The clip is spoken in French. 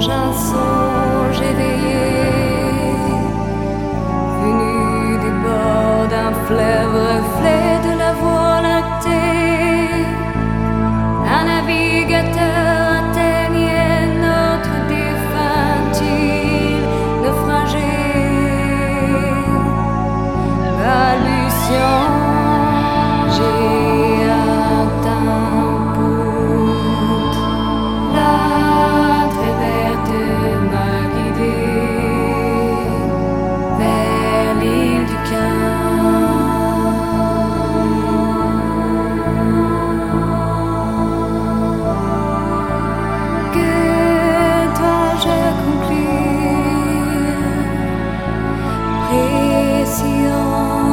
un songe éveillé, venu des bords d'un fleuve, reflet de la voie lactée. Un navigateur atteignait notre défunte île naufragée, balbutiant. J'ai atteint Pout, la très verte m'a guidé vers l'île du Que dois-je conclure, précieux